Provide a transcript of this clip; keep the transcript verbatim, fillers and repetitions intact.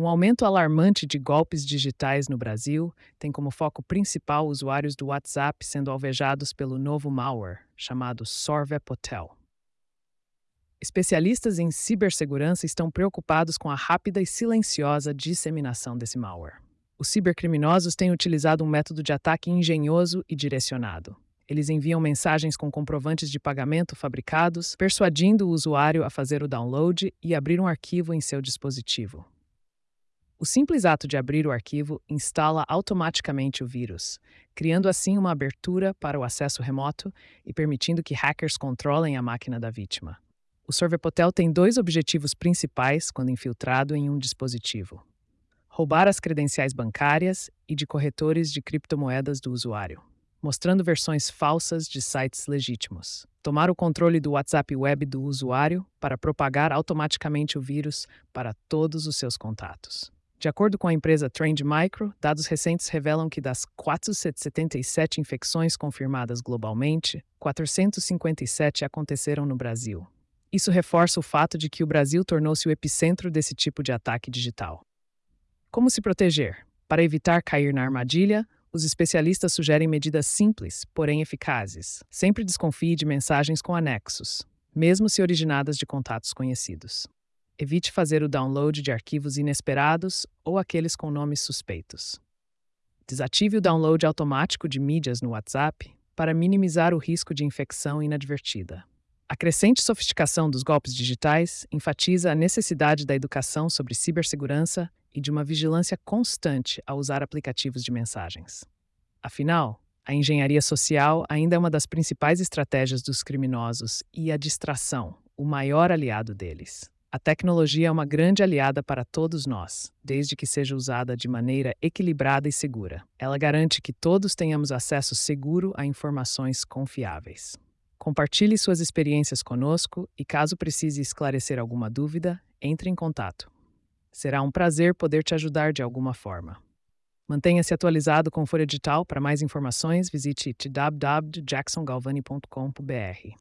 Um aumento alarmante de golpes digitais no Brasil tem como foco principal usuários do WhatsApp sendo alvejados pelo novo malware, chamado Sorvepotel. Especialistas em cibersegurança estão preocupados com a rápida e silenciosa disseminação desse malware. Os cibercriminosos têm utilizado um método de ataque engenhoso e direcionado. Eles enviam mensagens com comprovantes de pagamento fabricados, persuadindo o usuário a fazer o download e abrir um arquivo em seu dispositivo. O simples ato de abrir o arquivo instala automaticamente o vírus, criando assim uma abertura para o acesso remoto e permitindo que hackers controlem a máquina da vítima. O Sorvepotel tem dois objetivos principais quando infiltrado em um dispositivo: roubar as credenciais bancárias e de corretores de criptomoedas do usuário, mostrando versões falsas de sites legítimos. Tomar o controle do WhatsApp Web do usuário para propagar automaticamente o vírus para todos os seus contatos. De acordo com a empresa Trend Micro, dados recentes revelam que das quatrocentas e setenta e sete infecções confirmadas globalmente, quatrocentas e cinquenta e sete aconteceram no Brasil. Isso reforça o fato de que o Brasil tornou-se o epicentro desse tipo de ataque digital. Como se proteger? Para evitar cair na armadilha, os especialistas sugerem medidas simples, porém eficazes. Sempre desconfie de mensagens com anexos, mesmo se originadas de contatos conhecidos. Evite fazer o download de arquivos inesperados ou aqueles com nomes suspeitos. Desative o download automático de mídias no WhatsApp para minimizar o risco de infecção inadvertida. A crescente sofisticação dos golpes digitais enfatiza a necessidade da educação sobre cibersegurança e de uma vigilância constante ao usar aplicativos de mensagens. Afinal, a engenharia social ainda é uma das principais estratégias dos criminosos e a distração, o maior aliado deles. A tecnologia é uma grande aliada para todos nós, desde que seja usada de maneira equilibrada e segura. Ela garante que todos tenhamos acesso seguro a informações confiáveis. Compartilhe suas experiências conosco e, caso precise esclarecer alguma dúvida, entre em contato. Será um prazer poder te ajudar de alguma forma. Mantenha-se atualizado com Folha Digital. Para mais informações, visite w w w ponto jackson galvani ponto com ponto b r.